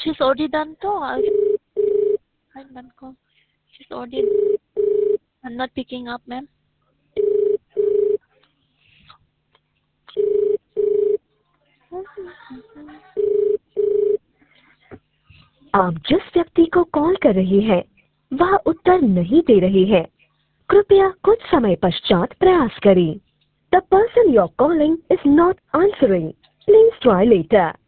She's already done to. I'm done call. She's already. I'm not picking up, ma'am. आप जिस व्यक्ति को call कर रही हैं वह उत्तर नहीं दे रही है। कृपया कुछ समय पश्चात प्रयास करें। The person you're calling is not answering. Please try later.